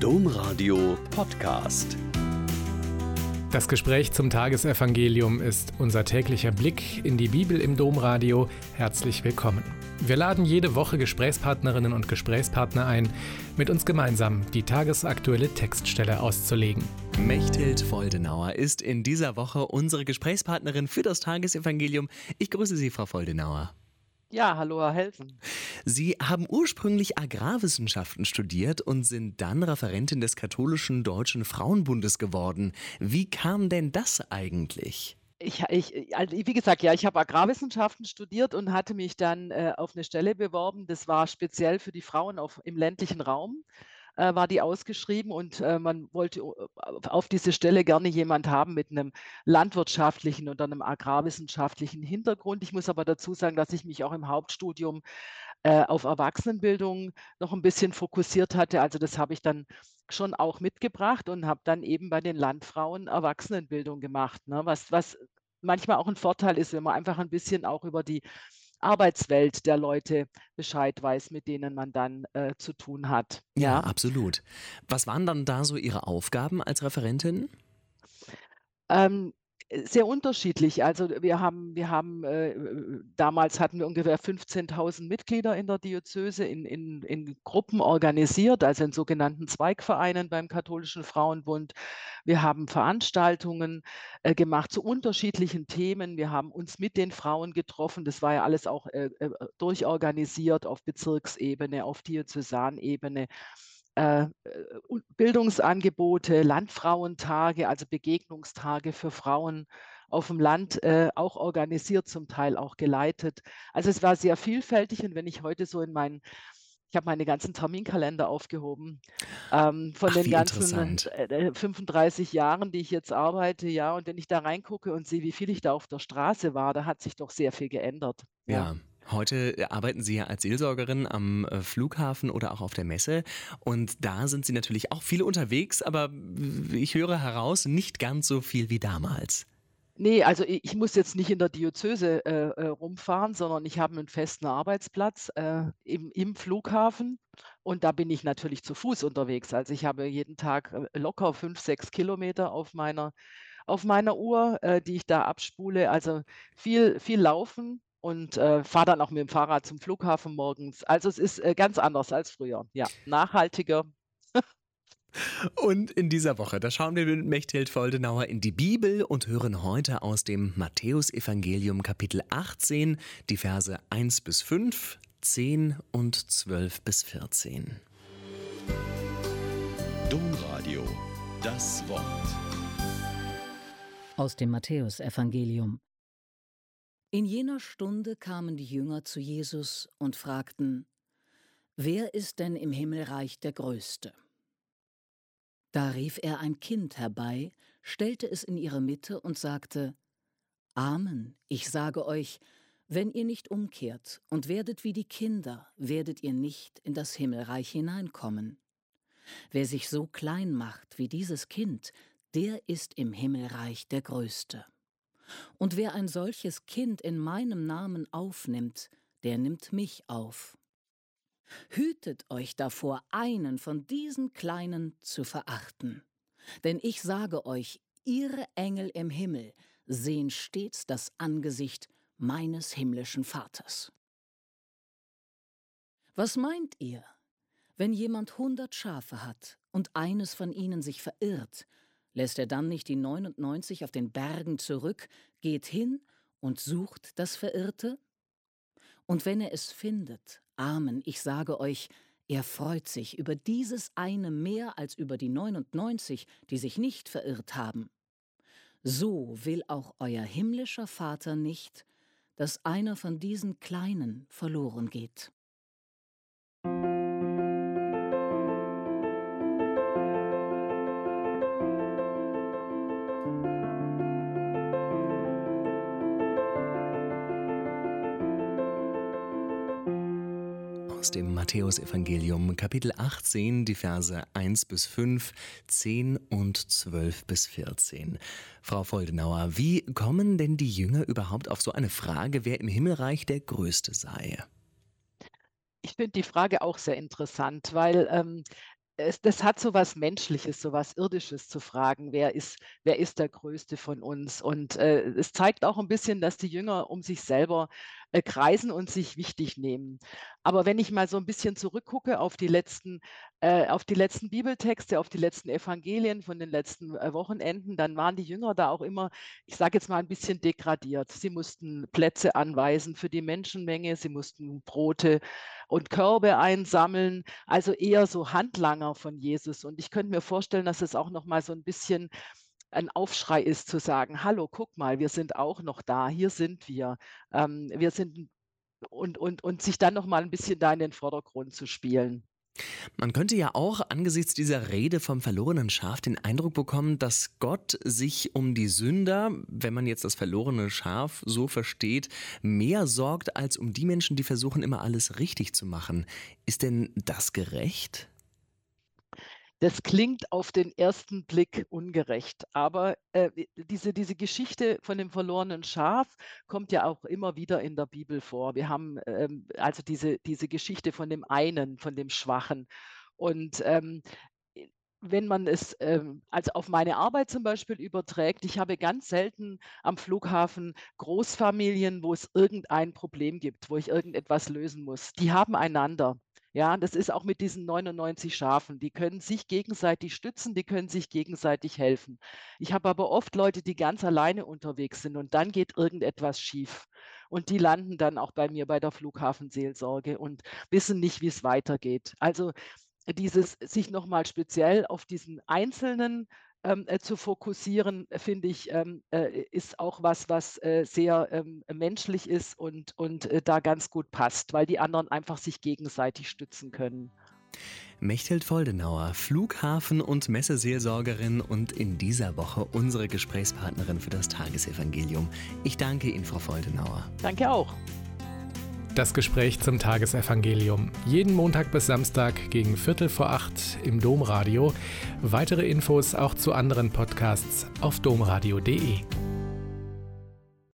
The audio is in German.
Domradio Podcast. Das Gespräch zum Tagesevangelium ist unser täglicher Blick in die Bibel im Domradio. Herzlich willkommen. Wir laden jede Woche Gesprächspartnerinnen und Gesprächspartner ein, mit uns gemeinsam die tagesaktuelle Textstelle auszulegen. Mechthild Voldenauer ist in dieser Woche unsere Gesprächspartnerin für das Tagesevangelium. Ich grüße Sie, Frau Voldenauer. Ja, hallo Herr Helfen. Sie haben ursprünglich Agrarwissenschaften studiert und sind dann Referentin des Katholischen Deutschen Frauenbundes geworden. Wie kam denn das eigentlich? Also wie gesagt, ja, ich habe Agrarwissenschaften studiert und hatte mich dann auf eine Stelle beworben. Das war speziell für die Frauen im ländlichen Raum, war die ausgeschrieben und man wollte auf diese Stelle gerne jemand haben mit einem landwirtschaftlichen oder einem agrarwissenschaftlichen Hintergrund. Ich muss aber dazu sagen, dass ich mich auch im Hauptstudium auf Erwachsenenbildung noch ein bisschen fokussiert hatte. Also, das habe ich dann schon auch mitgebracht und habe dann eben bei den Landfrauen Erwachsenenbildung gemacht, ne? Was manchmal auch ein Vorteil ist, wenn man einfach ein bisschen auch über die Arbeitswelt der Leute Bescheid weiß, mit denen man dann zu tun hat, Ja, ja. absolut. Was waren dann da so Ihre Aufgaben als Referentin? Ähm, Sehr unterschiedlich. Also, damals hatten wir ungefähr 15.000 Mitglieder in der Diözese in Gruppen organisiert, also in sogenannten Zweigvereinen beim Katholischen Frauenbund. Wir haben Veranstaltungen gemacht zu unterschiedlichen Themen. Wir haben uns mit den Frauen getroffen. Das war ja alles auch durchorganisiert auf Bezirksebene, auf Diözesanebene. Bildungsangebote, Landfrauentage, also Begegnungstage für Frauen auf dem Land, auch organisiert, zum Teil auch geleitet. Also, es war sehr vielfältig und wenn ich heute so ich habe meine ganzen Terminkalender aufgehoben, von Ach, den wie ganzen interessant. 35 Jahren, die ich jetzt arbeite, ja, und wenn ich da reingucke und sehe, wie viel ich da auf der Straße war, da hat sich doch sehr viel geändert, ja. Ja, heute arbeiten Sie ja als Seelsorgerin am Flughafen oder auch auf der Messe und da sind Sie natürlich auch viel unterwegs, aber ich höre heraus, nicht ganz so viel wie damals. Ne, also ich muss jetzt nicht in der Diözese rumfahren, sondern ich habe 'nen festen Arbeitsplatz im Flughafen und da bin ich natürlich zu Fuß unterwegs. Also, ich habe jeden Tag locker 5, 6 Kilometer auf meiner Uhr, die ich da abspule. Also, viel laufen und fahre dann auch mit dem Fahrrad zum Flughafen morgens. Also, es ist ganz anders als früher. Ja, nachhaltiger. Und in dieser Woche, da schauen wir mit Mechthild Voldenauer in die Bibel und hören heute aus dem Matthäusevangelium Kapitel 18 die Verse 1 bis 5, 10 und 12 bis 14. Domradio, das Wort. Aus dem Matthäusevangelium. In jener Stunde kamen die Jünger zu Jesus und fragten: Wer ist denn im Himmelreich der Größte? Da rief er ein Kind herbei, stellte es in ihre Mitte und sagte: Amen, ich sage euch, wenn ihr nicht umkehrt und werdet wie die Kinder, werdet ihr nicht in das Himmelreich hineinkommen. Wer sich so klein macht wie dieses Kind, der ist im Himmelreich der Größte. Und wer ein solches Kind in meinem Namen aufnimmt, der nimmt mich auf. Hütet euch davor, einen von diesen Kleinen zu verachten. Denn ich sage euch, ihre Engel im Himmel sehen stets das Angesicht meines himmlischen Vaters. Was meint ihr, wenn jemand 100 Schafe hat und eines von ihnen sich verirrt, lässt er dann nicht die 99 auf den Bergen zurück, geht hin und sucht das Verirrte? Und wenn er es findet, Amen, ich sage euch, er freut sich über dieses eine mehr als über die 99, die sich nicht verirrt haben. So will auch euer himmlischer Vater nicht, dass einer von diesen Kleinen verloren geht. Aus dem Matthäusevangelium Kapitel 18, die Verse 1 bis 5, 10 und 12 bis 14. Frau Voldenauer, wie kommen denn die Jünger überhaupt auf so eine Frage, wer im Himmelreich der Größte sei? Ich finde die Frage auch sehr interessant, weil das hat so was Menschliches, so was Irdisches zu fragen: „Wer ist der Größte von uns?“ Und, es zeigt auch ein bisschen, dass die Jünger um sich selber, kreisen und sich wichtig nehmen. Aber wenn ich mal so ein bisschen zurückgucke auf die letzten Bibeltexte, auf die letzten Evangelien von den letzten, Wochenenden, dann waren die Jünger da auch immer, ich sage jetzt mal, ein bisschen degradiert. Sie mussten Plätze anweisen für die Menschenmenge, sie mussten Brote und Körbe einsammeln, also eher so Handlanger von Jesus. Und ich könnte mir vorstellen, dass es auch noch mal so ein bisschen ein Aufschrei ist zu sagen: „Hallo, guck mal, wir sind auch noch da, hier sind wir. Wir sind“ und sich dann noch mal ein bisschen da in den Vordergrund zu spielen. Man könnte ja auch angesichts dieser Rede vom verlorenen Schaf den Eindruck bekommen, dass Gott sich um die Sünder, wenn man jetzt das verlorene Schaf so versteht, mehr sorgt als um die Menschen, die versuchen, immer alles richtig zu machen. Ist denn das gerecht? Das klingt auf den ersten Blick ungerecht, aber, diese Geschichte von dem verlorenen Schaf kommt ja auch immer wieder in der Bibel vor. Wir haben, also diese Geschichte von dem einen, von dem Schwachen. Und, äh, wenn man es, also auf meine Arbeit zum Beispiel überträgt, ich habe ganz selten am Flughafen Großfamilien, wo es irgendein Problem gibt, wo ich irgendetwas lösen muss. Die haben einander. Ja, das ist auch mit diesen 99 Schafen. Die können sich gegenseitig stützen, die können sich gegenseitig helfen. Ich habe aber oft Leute, die ganz alleine unterwegs sind und dann geht irgendetwas schief. Und die landen dann auch bei mir bei der Flughafenseelsorge und wissen nicht, wie es weitergeht. Also dieses sich noch mal speziell auf diesen Einzelnen, zu fokussieren, finde ich, ist auch was, sehr, menschlich ist und da ganz gut passt, weil die anderen einfach sich gegenseitig stützen können. Mechthild Voldenauer, Flughafen- und Messeseelsorgerin und in dieser Woche unsere Gesprächspartnerin für das Tagesevangelium. Ich danke Ihnen, Frau Voldenauer. Danke auch. Das Gespräch zum Tagesevangelium. Jeden Montag bis Samstag gegen 7:45 im Domradio. Weitere Infos auch zu anderen Podcasts auf domradio.de.